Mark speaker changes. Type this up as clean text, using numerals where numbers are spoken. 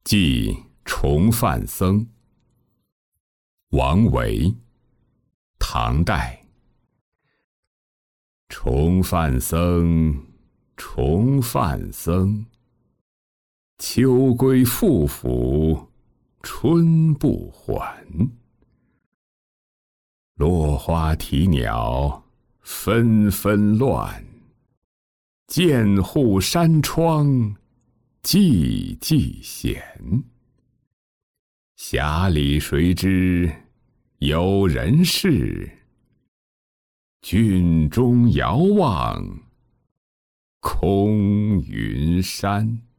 Speaker 1: 祭重范僧。王维，唐代。重范僧，重范僧，秋归复复春不还。落花啼鸟纷纷乱，剑户山窗寂寂闲。匣里谁知有人事，郡中遥望空云山。